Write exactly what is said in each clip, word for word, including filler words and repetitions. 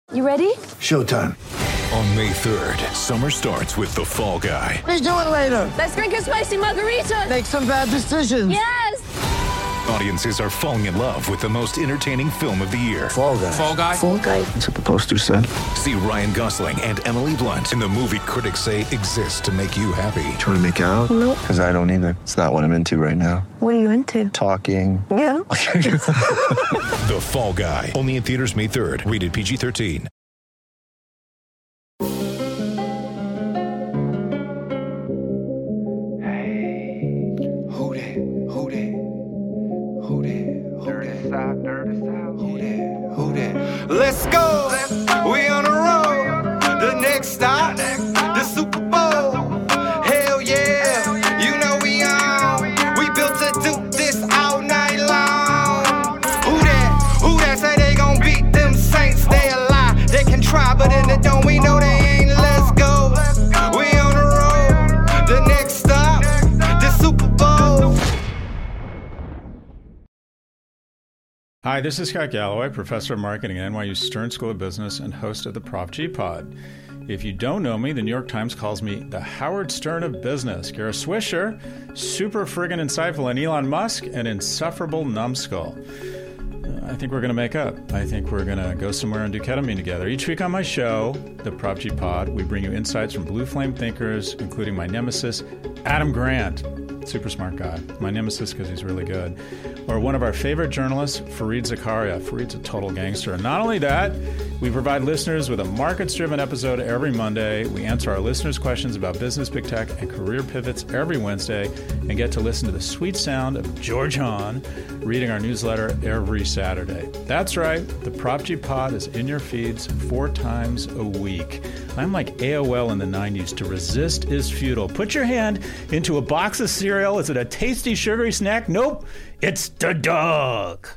You ready? Showtime. On May third, summer starts with The Fall Guy. Let's do it later. Let's drink a spicy margarita. Make some bad decisions. Yes! Audiences are falling in love with the most entertaining film of the year. Fall Guy. Fall Guy. Fall Guy. That's what the poster said. See Ryan Gosling and Emily Blunt in the movie critics say exists to make you happy. Trying to make it out? Nope. Because I don't either. It's not what I'm into right now. What are you into? Talking. Yeah. The Fall Guy. Only in theaters May third. Rated P G thirteen. Let's go. We on the road. The next stop, the Super Bowl. Hell yeah. You know we on. We built to do this all night long. Who that? Who that say they gon' beat them Saints? They a lie. They can try, but in the dome we know they ain't. Let's go. We on the road. The next stop, the Super Bowl. Hi, this is Scott Galloway, professor of marketing at N Y U Stern School of Business and host of the Prof G Pod. If you don't know me, the New York Times calls me the Howard Stern of business. Kara Swisher, super friggin' insightful, and Elon Musk, an insufferable numbskull. I think we're going to make up. I think we're going to go somewhere and do ketamine together. Each week on my show, the Prof G Pod, we bring you insights from blue flame thinkers, including my nemesis, Adam Grant. Super smart guy. My nemesis because he's really good. Or one of our favorite journalists, Fareed Zakaria. Fareed's a total gangster. And not only that, we provide listeners with a markets-driven episode every Monday. We answer our listeners' questions about business, big tech, and career pivots every Wednesday, and get to listen to the sweet sound of George Hahn reading our newsletter every Saturday. That's right. The Prop G Pod is in your feeds four times a week. I'm like A O L in the nineties. To resist is futile. Put your hand into a box of cereal. Is it a tasty, sugary snack? Nope. It's the dog.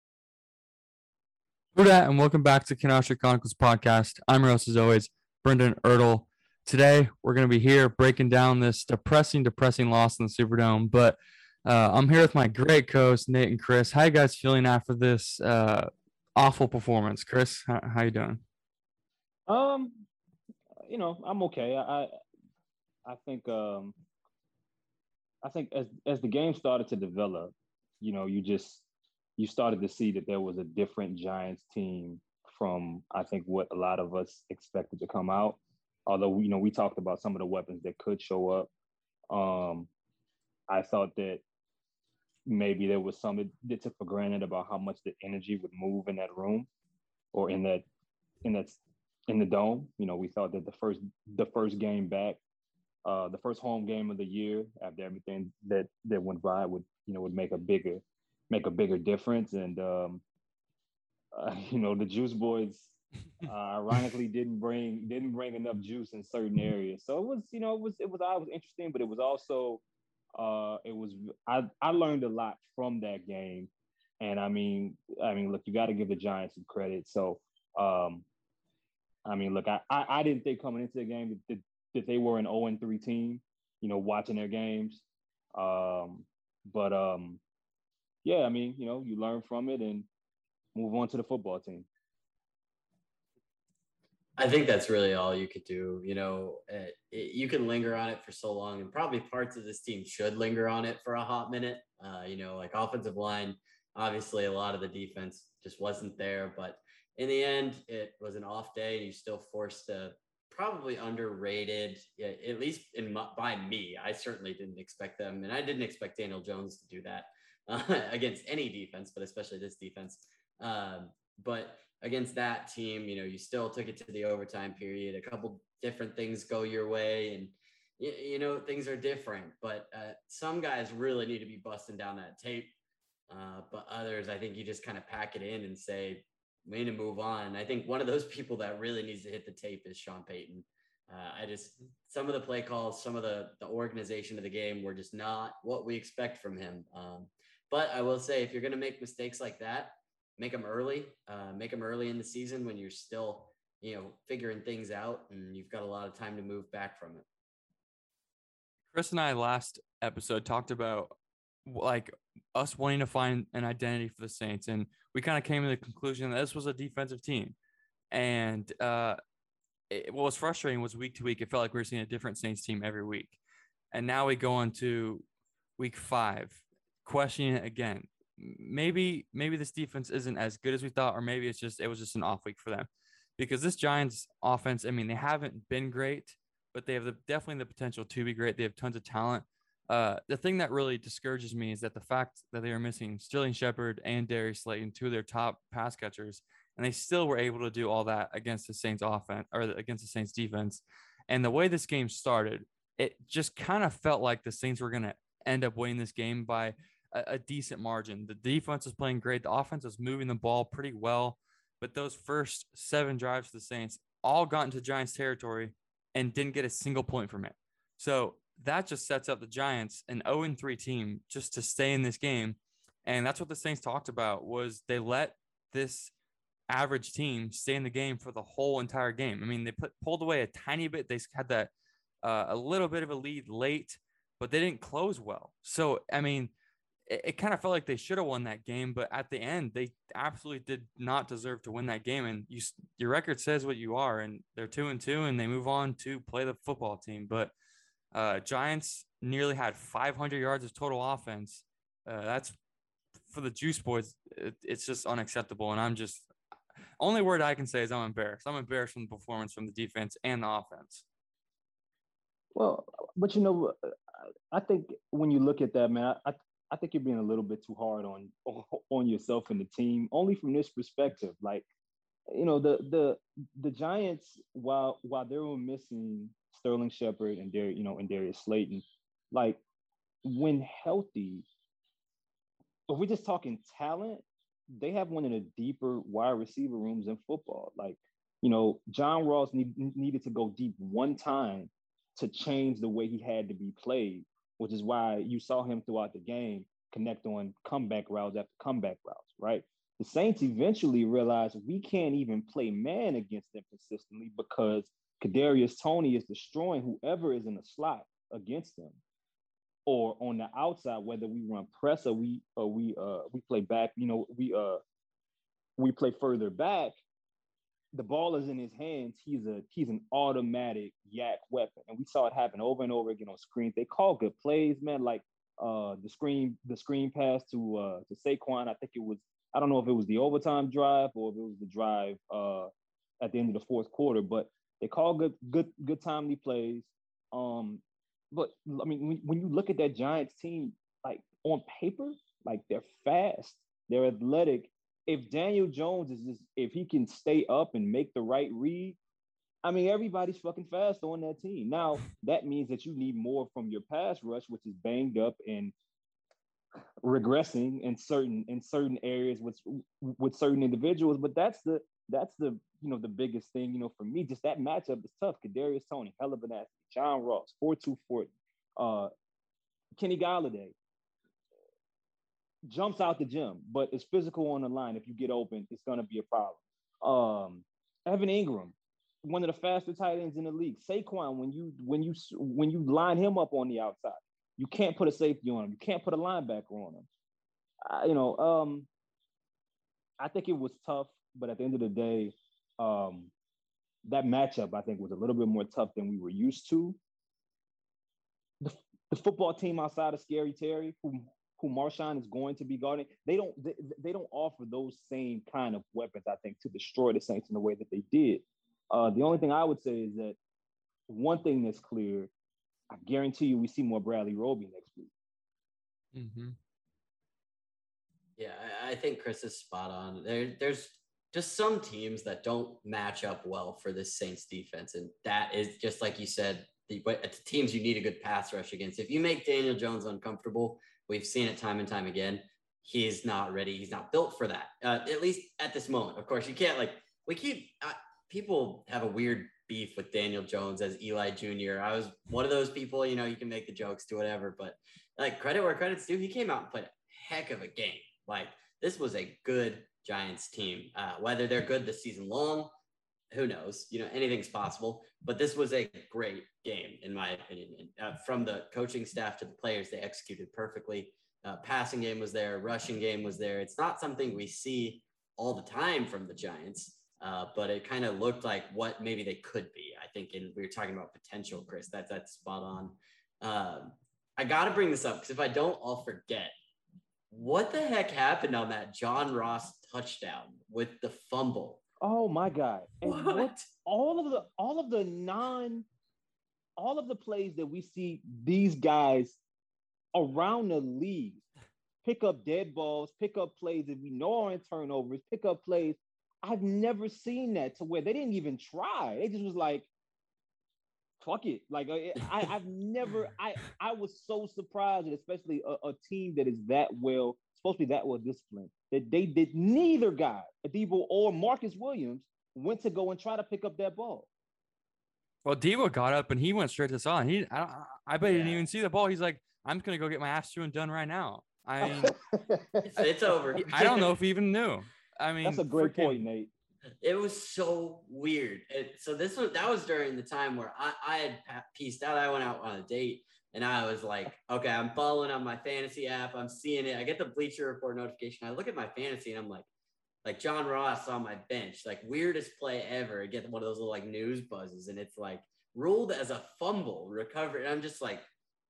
Good day, and welcome back to Kenosha Chronicles podcast. I'm your host, as always, Brendan Ertle. Today, we're going to be here breaking down this depressing, depressing loss in the Superdome. But uh, I'm here with my great co-hosts, Nate and Chris. How you guys feeling after this uh, awful performance? Chris, how, how you doing? Um, you know, I'm okay. I, I think, um, I think as as the game started to develop, you know, you just you started to see that there was a different Giants team from, I think, what a lot of us expected to come out. Although, you know, we talked about some of the weapons that could show up. Um, I thought that maybe there was some that took for granted about how much the energy would move in that room or in that in that in the dome. You know, we thought that the first the first game back, uh, the first home game of the year after everything that that went by would, you know, would make a bigger make a bigger difference. And um, uh, you know, the Juice Boys uh, ironically didn't bring didn't bring enough juice in certain areas. So it was, you know, it was it was I was interesting, but it was also uh, it was I I learned a lot from that game. And I mean, I mean, look, you got to give the Giants some credit. So, um, I mean, look, I, I I didn't think coming into the game that, that they were an oh and three team, you know, watching their games. Um, but um, yeah, I mean, you know, you learn from it and move on to the football team. I think that's really all you could do. You know, it, it, you can linger on it for so long, and probably parts of this team should linger on it for a hot minute. Uh, you know, like offensive line, obviously a lot of the defense just wasn't there, but in the end, it was an off day, and you still forced to probably underrated, at least in my, by me. I certainly didn't expect them, and I didn't expect Daniel Jones to do that uh, against any defense, but especially this defense. Um, but against that team, you know, you still took it to the overtime period. A couple different things go your way, and you, you know, things are different. But uh, some guys really need to be busting down that tape. Uh, but others, I think you just kind of pack it in and say, we need to move on. And I think one of those people that really needs to hit the tape is Sean Payton. Uh, I just, some of the play calls, some of the, the organization of the game were just not what we expect from him. Um, but I will say, if you're going to make mistakes like that, make them early, uh, make them early in the season when you're still, you know, figuring things out and you've got a lot of time to move back from it. Chris and I last episode talked about like us wanting to find an identity for the Saints. And we kind of came to the conclusion that this was a defensive team. And uh, it, what was frustrating was week to week, it felt like we were seeing a different Saints team every week. And now we go into week five, questioning it again. Maybe, maybe this defense isn't as good as we thought, or maybe it's just, it was just an off week for them. Because this Giants offense, I mean, they haven't been great, but they have the, definitely the potential to be great. They have tons of talent. Uh, the thing that really discourages me is that the fact that they are missing Sterling Shepard and Darius Slayton, two of their top pass catchers, and they still were able to do all that against the Saints offense or against the Saints defense. And the way this game started, it just kind of felt like the Saints were going to end up winning this game by a, a decent margin. The defense was playing great. The offense was moving the ball pretty well. But those first seven drives for the Saints all got into Giants territory and didn't get a single point from it. So that just sets up the Giants, an oh and three team, just to stay in this game. And that's what the Saints talked about, was they let this average team stay in the game for the whole entire game. I mean, they put pulled away a tiny bit. They had that uh, a little bit of a lead late, but they didn't close well. So, I mean, it, it kind of felt like they should have won that game, but at the end, they absolutely did not deserve to win that game. And you, your record says what you are, and they're two and two, and they move on to play the football team. But Uh, Giants nearly had five hundred yards of total offense. Uh, that's for the Juice Boys. It, it's just unacceptable. And I'm just, only word I can say is I'm embarrassed. I'm embarrassed from the performance from the defense and the offense. Well, but you know, I think when you look at that, man, I, I think you're being a little bit too hard on on yourself and the team. Only from this perspective, like, you know, the the the Giants, while while they were missing Sterling Shepard and Dar- you know, and Darius Slayton, like, when healthy, if we're just talking talent, they have one of the deeper wide receiver rooms in football. Like, you know, John Ross need, needed to go deep one time to change the way he had to be played, which is why you saw him throughout the game connect on comeback routes after comeback routes, right? The Saints eventually realized we can't even play man against them consistently because Kadarius Toney is destroying whoever is in the slot against them, or on the outside, whether we run press or we or we uh we play back, you know, we uh we play further back. The ball is in his hands. He's a he's an automatic yak weapon, and we saw it happen over and over again on screens. They call good plays, man. Like uh the screen the screen pass to uh to Saquon. I think it was, I don't know if it was the overtime drive or if it was the drive uh at the end of the fourth quarter, but they call good, good, good timely plays. Um, but I mean, when, when you look at that Giants team, like on paper, like they're fast, they're athletic. If Daniel Jones is just, if he can stay up and make the right read, I mean, everybody's fucking fast on that team. Now that means that you need more from your pass rush, which is banged up and regressing in certain in certain areas with with certain individuals. But that's the that's the you know the biggest thing, you know, for me. Just that matchup is tough. Kadarius Toney, hell of an athlete. John Ross, four two forty. Uh, Kenny Galladay jumps out the gym, but it's physical on the line. If you get open, it's going to be a problem. Um, Evan Ingram, one of the faster tight ends in the league. Saquon, when you when you when you line him up on the outside, you can't put a safety on him. You can't put a linebacker on him. Uh, you know, um, I think it was tough, but at the end of the day, um, that matchup, I think, was a little bit more tough than we were used to. The, the football team outside of Scary Terry, who who Marshawn is going to be guarding, they don't they, they don't offer those same kind of weapons, I think, to destroy the Saints in the way that they did. Uh, the only thing I would say is that one thing that's clear, I guarantee you we see more Bradley Roby next week. Mm-hmm. Yeah, I, I think Chris is spot on. There, there's just some teams that don't match up well for this Saints defense. And that is just like you said, the, the teams you need a good pass rush against. If you make Daniel Jones uncomfortable, we've seen it time and time again, he's not ready. He's not built for that, uh, at least at this moment. Of course, you can't, like, we keep, uh, people have a weird beef with Daniel Jones as Eli Junior I was one of those people, you know, you can make the jokes, do whatever, but like, credit where credit's due, he came out and played a heck of a game. Like, this was a good Giants team. Uh, whether they're good this season long, who knows? You know, anything's possible. But this was a great game, in my opinion. And, uh, from the coaching staff to the players, they executed perfectly. Uh, passing game was there. Rushing game was there. It's not something we see all the time from the Giants. Uh, but it kind of looked like what maybe they could be. I think, and we were talking about potential, Chris. That that's spot on. Um, I got to bring this up because if I don't, I'll forget. What the heck happened on that John Ross touchdown with the fumble? Oh my God! And What? what all of the all of the non, all of the plays that we see these guys around the league pick up dead balls, pick up plays that we know are in turnovers, pick up plays. I've never seen that to where they didn't even try. They just was like, fuck it. Like I, I've never, I, I was so surprised, and especially a, a team that is that well, supposed to be that well disciplined, that they did neither guy, Adebo or Marcus Williams, went to go and try to pick up that ball. Well, Devo got up and he went straight to Salah. He, I, I bet he Yeah. didn't even see the ball. He's like, I'm going to go get my ass chewing done right now. I mean, It's, it's over. I don't know if he even knew. I mean, That's a great freaking- point, Nate. It was so weird. It, so this was that was during the time where I, I had pa- pieced out. I went out on a date and I was like, okay, I'm following on my fantasy app. I'm seeing it. I get the Bleacher Report notification. I look at my fantasy and I'm like, like John Ross on my bench, like weirdest play ever. I get one of those little like news buzzes and it's like ruled as a fumble recovery. And I'm just like,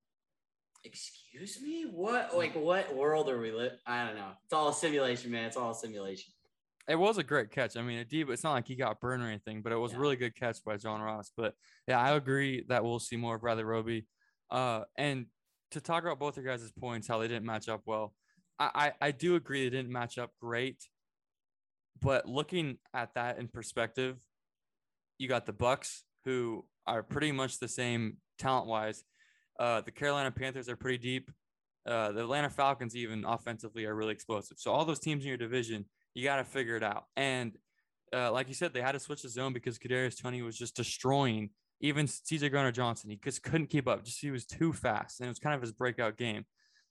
excuse me? What? Like what world are we live? I don't know. It's all a simulation, man. It's all a simulation. It was a great catch. I mean, Adebo, it's not like he got burned or anything, but it was Yeah. a really good catch by John Ross. But yeah, I agree that we'll see more of Bradley Roby. Uh, and to talk about both your guys' points, how they didn't match up well, I, I, I do agree they didn't match up great. But looking at that in perspective, you got the Bucks, who are pretty much the same talent-wise. Uh, the Carolina Panthers are pretty deep. Uh, the Atlanta Falcons, even offensively, are really explosive. So all those teams in your division, you got to figure it out. And uh, like you said, they had to switch the zone because Kadarius Toney was just destroying even C J Garner-Johnson. He just couldn't keep up. Just he was too fast, and it was kind of his breakout game.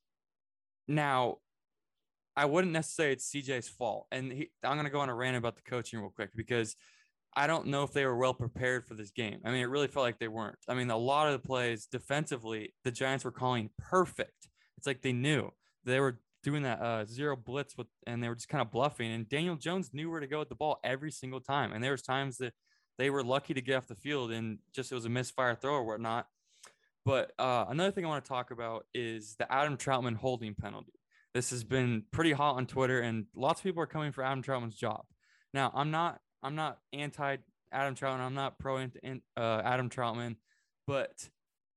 Now, I wouldn't necessarily say it's C J's fault. And he, I'm going to go on a rant about the coaching real quick because I don't know if they were well prepared for this game. I mean, it really felt like they weren't. I mean, a lot of the plays defensively, the Giants were calling perfect. It's like they knew. They were doing that uh, zero blitz with, and they were just kind of bluffing. And Daniel Jones knew where to go with the ball every single time. And there was times that they were lucky to get off the field and just it was a misfire throw or whatnot. But uh, another thing I want to talk about is the Adam Troutman holding penalty. This has been pretty hot on Twitter, and lots of people are coming for Adam Troutman's job. Now, I'm not I'm not anti Adam Troutman. I'm not pro uh, Adam Troutman, but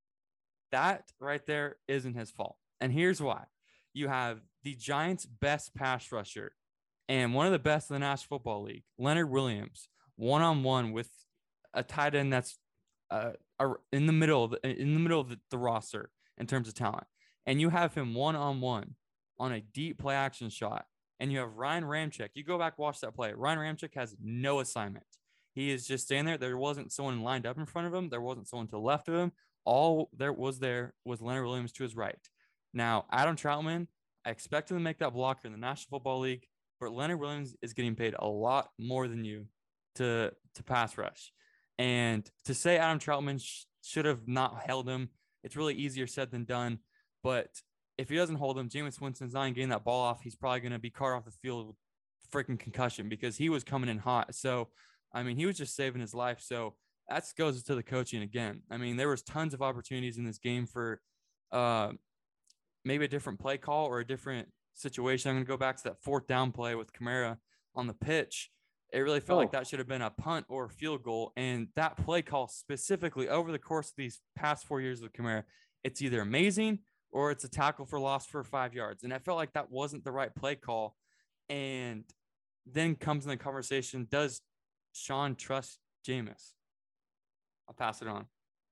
that right there isn't his fault. And here's why. You have the Giants' best pass rusher and one of the best in the National Football League, Leonard Williams, one-on-one with a tight end that's uh, in the middle of the, in the middle of the, the roster in terms of talent. And you have him one-on-one on a deep play action shot. And you have Ryan Ramczyk. You go back, watch that play. Ryan Ramczyk has no assignment. He is just standing there. There wasn't someone lined up in front of him. There wasn't someone to the left of him. All there was there was Leonard Williams to his right. Now, Adam Troutman, I expect him to make that blocker in the National Football League, but Leonard Williams is getting paid a lot more than you to, to pass rush. And to say Adam Troutman sh- should have not held him, it's really easier said than done. But if he doesn't hold him, Jameis Winston's not getting that ball off. He's probably going to be carted off the field with freaking concussion because he was coming in hot. So, I mean, he was just saving his life. So that goes to the coaching again. I mean, there was tons of opportunities in this game for uh, maybe a different play call or a different situation. I'm going to go back to that fourth down play with Kamara on the pitch. It really felt Oh. like that should have been a punt or a field goal. And that play call specifically over the course of these past four years with Kamara, it's either amazing or it's a tackle for loss for five yards. And I felt like that wasn't the right play call. And then comes in the conversation, does Sean trust Jameis? I'll pass it on.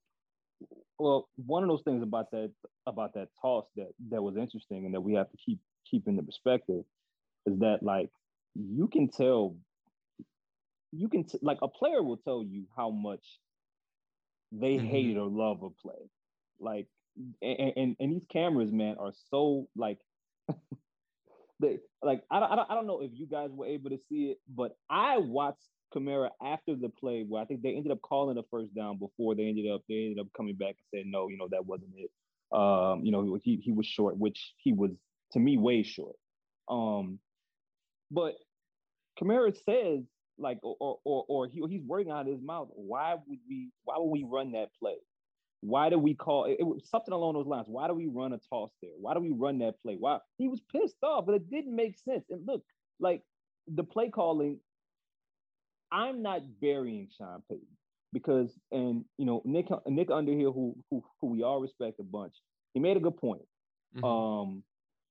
Well, one of those things about that about that toss that that was interesting and that we have to keep keep in the perspective is that like you can tell you can t- like a player will tell you how much they Mhm. hate or love a play. Like and, and and these cameras, man, are so like they like I don't, I don't I don't know if you guys were able to see it, but I watched Kamara after the play where I think they ended up calling a first down before they ended up they ended up coming back and said no, you know that wasn't it. Um, you know he he was short, which he was to me way short. Um, but Kamara says like, or or or he, he's working out of his mouth. Why would we? Why would we run that play? Why do we call it, it was something along those lines? Why do we run a toss there? Why do we run that play? Why he was pissed off, but it didn't make sense. And look, like the play calling, I'm not burying Sean Payton because, and you know, Nick Nick Underhill, who who who we all respect a bunch, he made a good point. Mm-hmm. Um,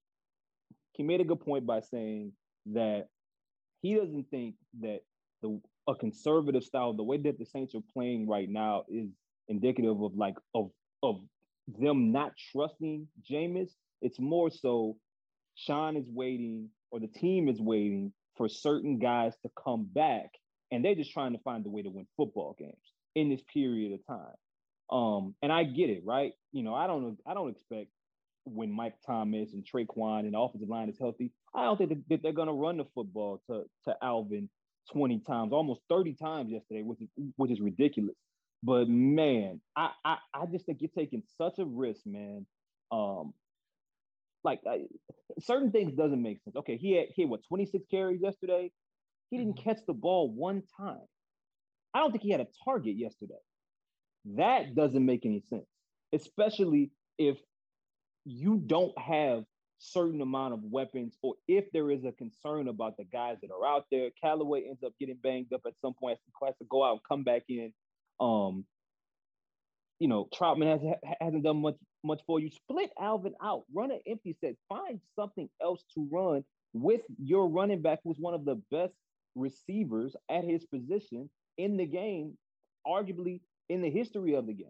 he made a good point by saying that he doesn't think that the a conservative style, the way that the Saints are playing right now, is indicative of like of of them not trusting Jameis. It's more so Sean is waiting, or the team is waiting for certain guys to come back, and they're just trying to find a way to win football games in this period of time. Um, and I get it, right? You know, I don't I don't expect when Mike Thomas and Traquan and the offensive line is healthy, I don't think that they're going to run the football to to Alvin twenty times, almost thirty times yesterday, which is which is ridiculous. But man, I, I, I just think you're taking such a risk, man. Um, like I, certain things doesn't make sense. Okay, he had he had what twenty-six carries yesterday. He didn't catch the ball one time. I don't think he had a target yesterday. That doesn't make any sense, especially if you don't have certain amount of weapons, or if there is a concern about the guys that are out there. Callaway ends up getting banged up at some point, has to go out and come back in. Um, you know, Troutman has, hasn't done much much for you. Split Alvin out, run an empty set, find something else to run with your running back, who's one of the best receivers at his position in the game, arguably in the history of the game.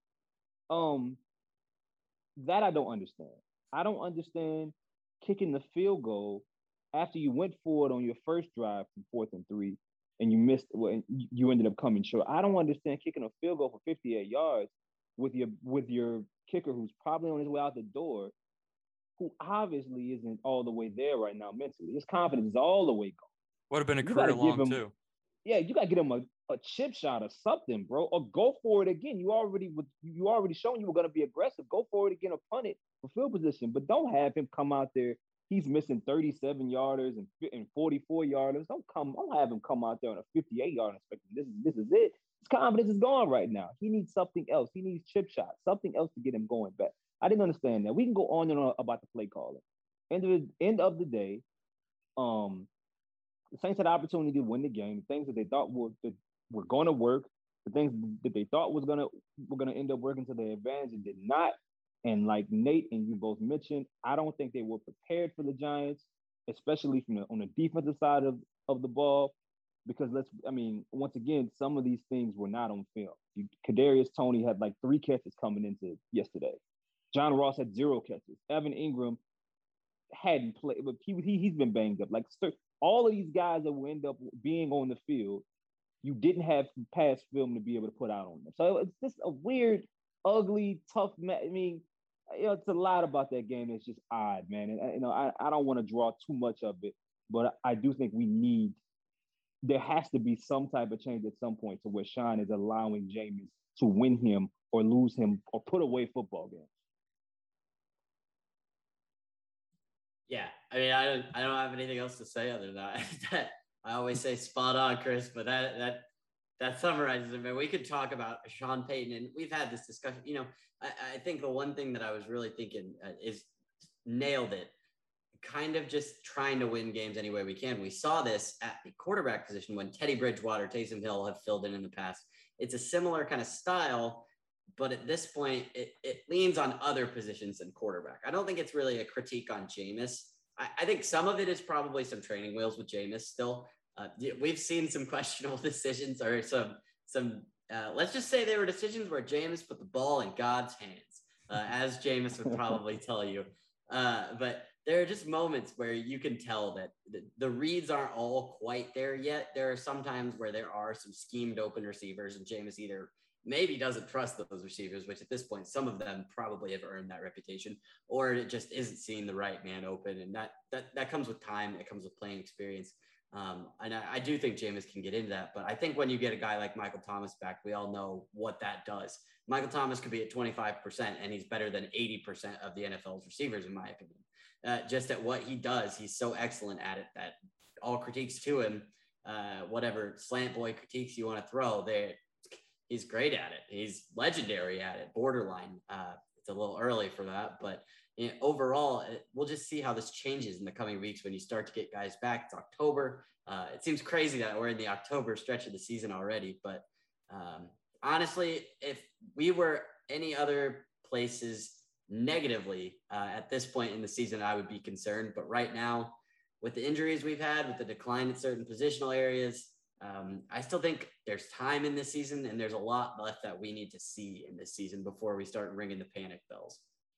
Um, that I don't understand. I don't understand kicking the field goal after you went for it on your first drive from fourth and three, and you missed, well, you ended up coming short. I don't understand kicking a field goal for fifty-eight yards with your with your kicker who's probably on his way out the door, who obviously isn't all the way there right now mentally. His confidence is all the way gone. Would have been a career long him, too. Yeah, you got to get him a, a chip shot or something, bro, or go for it again. You already you already shown you were going to be aggressive. Go for it again or punt it for field position, but don't have him come out there. He's missing thirty-seven yarders and, and forty-four yarders. Don't come. Don't have him come out there on a fifty-eight yard inspection. This is this is it. His confidence is gone right now. He needs something else. He needs chip shots, something else to get him going back. I didn't understand that. We can go on and on about the play calling. End of the end of the day, um, the Saints had the opportunity to win the game. The things that they thought were that were going to work, the things that they thought was gonna were gonna end up working to their advantage, and did not. And like Nate and you both mentioned, I don't think they were prepared for the Giants, especially from the, on the defensive side of, of the ball, because let's, I mean, once again, some of these things were not on film. You, Kadarius Toney had like three catches coming into yesterday. John Ross had zero catches. Evan Ingram hadn't played, but he, he, he's been banged up. Like all of these guys that will end up being on the field, you didn't have past film to be able to put out on them. So it's just a weird, ugly, tough match. I mean, you know, it's a lot about that game that's just odd, man. And you know, I, I don't want to draw too much of it, but I do think we need, there has to be some type of change at some point to where Sean is allowing Jameis to win him or lose him or put away football games. Yeah, I mean, I don't, I don't have anything else to say other than that. I always say spot on, Chris, but that that that summarizes it. Man, we could talk about Sean Payton, and we've had this discussion. You know, I, I think the one thing that I was really thinking uh, is nailed it. Kind of just trying to win games any way we can. We saw this at the quarterback position when Teddy Bridgewater, Taysom Hill have filled in in the past. It's a similar kind of style, but at this point, it, it leans on other positions than quarterback. I don't think it's really a critique on Jameis. I, I think some of it is probably some training wheels with Jameis still. Uh, we've seen some questionable decisions or some, some uh, let's just say they were decisions where Jameis put the ball in God's hands, uh, as Jameis would probably tell you. Uh, but there are just moments where you can tell that the, the reads aren't all quite there yet. There are some times where there are some schemed open receivers, and Jameis either maybe doesn't trust those receivers, which at this point, some of them probably have earned that reputation, or it just isn't seeing the right man open. And that, that, that comes with time. It comes with playing experience. Um, and I, I do think Jameis can get into that, but I think when you get a guy like Michael Thomas back, we all know what that does. Michael Thomas could be at twenty-five percent, and he's better than eighty percent of the N F L's receivers, in my opinion. Uh, just at what he does, he's so excellent at it that all critiques to him, uh, whatever slant boy critiques you want to throw there. He's great at it. He's legendary at it, borderline. Uh, it's a little early for that, but you know, overall, it, we'll just see how this changes in the coming weeks when you start to get guys back. It's October. Uh, it seems crazy that we're in the October stretch of the season already, but um, honestly, if we were any other places negatively uh, at this point in the season, I would be concerned. But right now, with the injuries we've had, with the decline in certain positional areas, um, I still think there's time in this season, and there's a lot left that we need to see in this season before we start ringing the panic bells.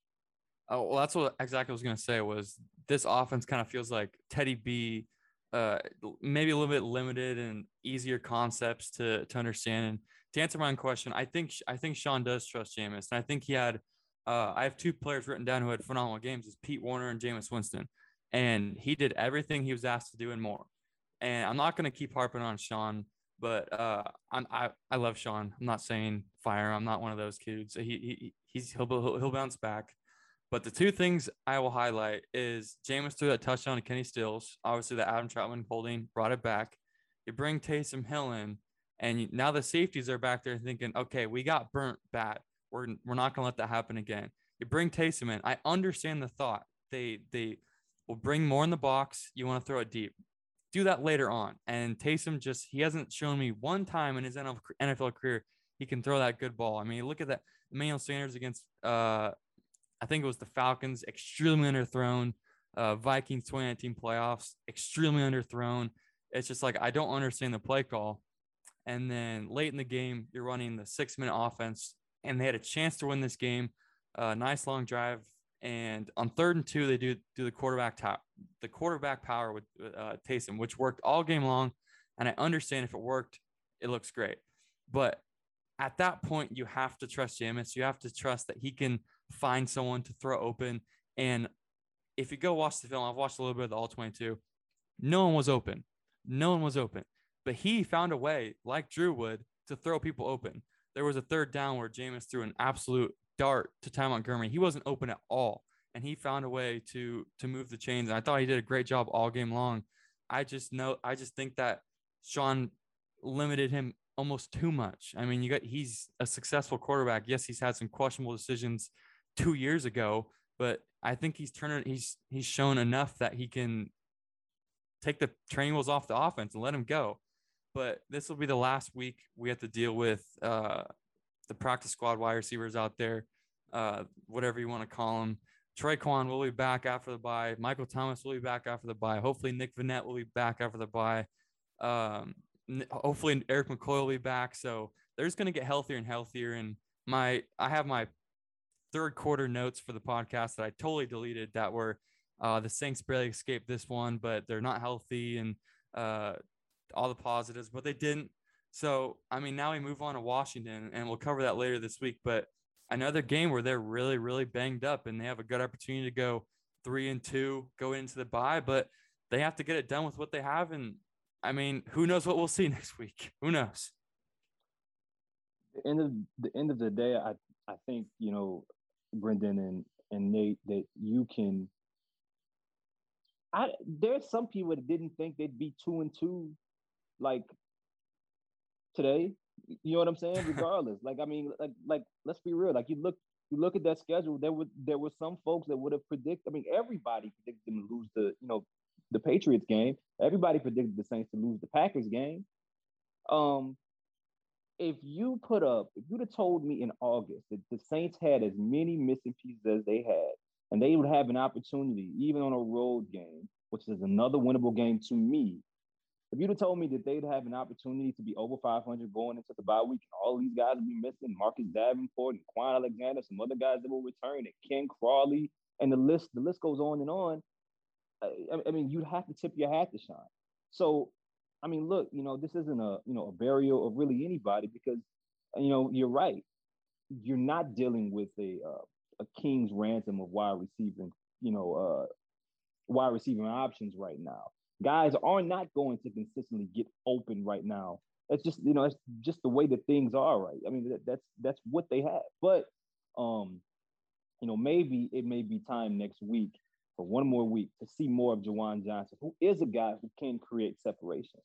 Oh, well, that's what exactly I was going to say was this offense kind of feels like Teddy B, uh, maybe a little bit limited and easier concepts to, to understand. And to answer my own question, I think, I think Sean does trust Jameis. And I think he had, uh, I have two players written down who had phenomenal games, is Pete Warner and Jameis Winston. And he did everything he was asked to do and more. And I'm not going to keep harping on Sean, but uh, I'm, I, I love Sean. I'm not saying fire. I'm not one of those kids. He, he he's, he'll, he'll, he'll bounce back. But the two things I will highlight is Jameis threw that touchdown to Kenny Stills. Obviously, the Adam Troutman holding brought it back. You bring Taysom Hill in, and you, now the safeties are back there thinking, okay, we got burnt bad. We're we're not going to let that happen again. You bring Taysom in. I understand the thought. They they will bring more in the box. You want to throw it deep. Do that later on. And Taysom just, he hasn't shown me one time in his N F L career he can throw that good ball. I mean, look at that. Emmanuel Sanders against uh, – I think it was the Falcons, extremely underthrown. Uh, Vikings twenty nineteen playoffs, extremely underthrown. It's just like, I don't understand the play call. And then late in the game, you're running the six-minute offense, and they had a chance to win this game. Uh, nice long drive. And on third and two, they do do the quarterback top, the quarterback power with uh, Taysom, which worked all game long. And I understand if it worked, it looks great. But at that point, you have to trust Jameis. You have to trust that he can find someone to throw open. And if you go watch the film, I've watched a little bit of the all twenty-two. No one was open. No one was open. But he found a way, like Drew would, to throw people open. There was a third down where Jameis threw an absolute dart to Ty Montgomery. He wasn't open at all. And he found a way to to move the chains. And I thought he did a great job all game long. I just know, I just think that Sean limited him almost too much. I mean, you got, he's a successful quarterback. Yes, he's had some questionable decisions two years ago, but I think he's turning, he's, he's shown enough that he can take the training wheels off the offense and let him go. But this will be the last week we have to deal with uh, the practice squad wide receivers out there, uh, whatever you want to call them. Traquan will be back after the bye. Michael Thomas will be back after the bye. Hopefully Nick Vannett will be back after the bye. Um, hopefully Eric McCoy will be back. So they're just going to get healthier and healthier. And my, I have my third quarter notes for the podcast that I totally deleted that were uh, the Saints barely escaped this one, but they're not healthy and uh, all the positives, but they didn't. So, I mean, now we move on to Washington, and we'll cover that later this week, but another game where they're really, really banged up and they have a good opportunity to go three and two, go into the bye, but they have to get it done with what they have. And I mean, who knows what we'll see next week? Who knows? The end of the end of the day, I, I think, you know, Brendan and, and Nate, that you can, I, there's some people that didn't think they'd be two and two, like today. You know what I'm saying? Regardless, like I mean, like like let's be real. Like you look, you look at that schedule. There were there were some folks that would have predicted. I mean, everybody predicted them to lose the you know the Patriots game. Everybody predicted the Saints to lose the Packers game. Um, if you put up, if you'd have told me in August that the Saints had as many missing pieces as they had, and they would have an opportunity, even on a road game, which is another winnable game to me. If you'd have told me that they'd have an opportunity to be over five hundred going into the bye week, and all these guys would be missing, Marcus Davenport and Quan Alexander, some other guys that will return, and Ken Crawley, and the list, the list goes on and on. I, I mean, you'd have to tip your hat to Sean. So, I mean, look, you know, this isn't a you know a burial of really anybody because, you know, you're right. You're not dealing with a uh, a king's ransom of wide receiving, you know, uh, wide receiving options right now. Guys are not going to consistently get open right now. It's just, you know, it's just the way that things are, right? I mean, that, that's that's what they have. But, um, you know, maybe it may be time next week for one more week to see more of Juwan Johnson, who is a guy who can create separation.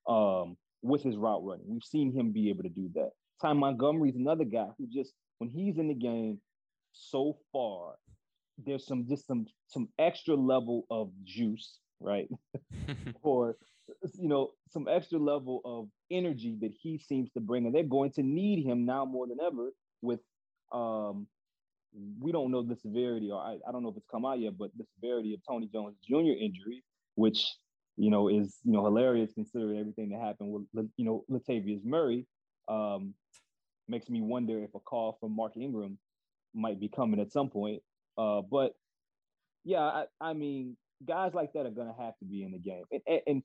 um, with his route running. We've seen him be able to do that. Ty Montgomery's another guy who just, when he's in the game so far, there's some just some some extra level of juice, right? Or, you know, some extra level of energy that he seems to bring. And they're going to need him now more than ever with, um, we don't know the severity, or I, I don't know if it's come out yet, but the severity of Tony Jones Junior injury, which, you know, is, you know, hilarious considering everything that happened with, you know, Latavius Murray. Um, makes me wonder if a call from Mark Ingram might be coming at some point. Uh, but yeah, I, I mean, guys like that are going to have to be in the game. And, and, and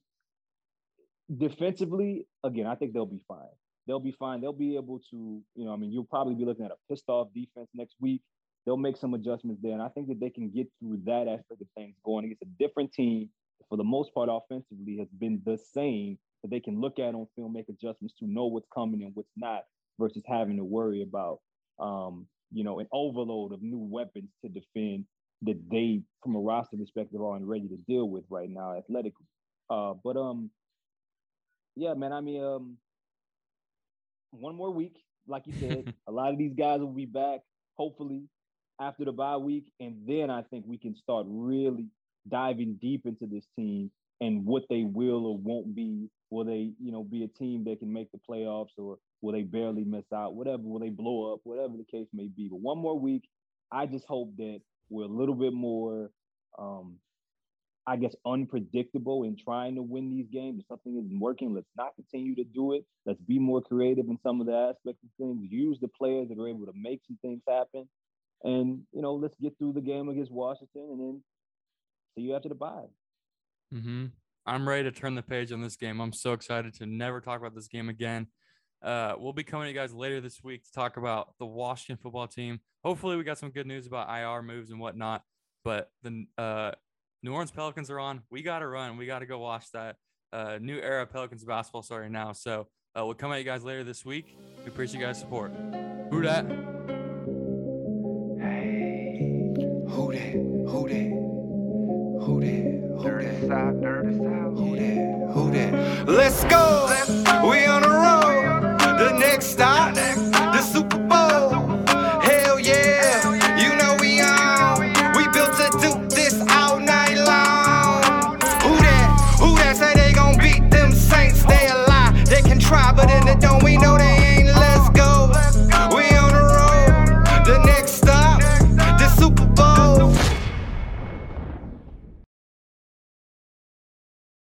defensively, again, I think they'll be fine. They'll be fine. They'll be able to, you know, I mean, you'll probably be looking at a pissed off defense next week. They'll make some adjustments there. And I think that they can get through that aspect of things going against a different team, for the most part, offensively has been the same, that they can look at on film, make adjustments to know what's coming and what's not, versus having to worry about, um, you know, an overload of new weapons to defend that they, from a roster perspective, aren't ready to deal with right now athletically. Uh, but, um, yeah, man, I mean, um, one more week, like you said, a lot of these guys will be back, hopefully, after the bye week. And then I think we can start really diving deep into this team and what they will or won't be. Will they, you know, be a team that can make the playoffs, or will they barely miss out? Whatever, will they blow up? Whatever the case may be. But one more week, I just hope that we're a little bit more, um, I guess, unpredictable in trying to win these games. If something isn't working, let's not continue to do it. Let's be more creative in some of the aspects of things. Use the players that are able to make some things happen. And, you know, let's get through the game against Washington and then see you after the bye. Mm-hmm. I'm ready to turn the page on this game. I'm so excited to never talk about this game again. Uh, we'll be coming to you guys later this week to talk about the Washington football team. Hopefully we got some good news about I R moves and whatnot. But the uh, New Orleans Pelicans are on. We got to run. We got to go watch that uh, new era of Pelicans basketball starting now. So uh, we'll come at you guys later this week. We appreciate you guys' support. Who dat? Hey, who that? Who that? Who that? Who that? Who that? Who that? Let's go. We on a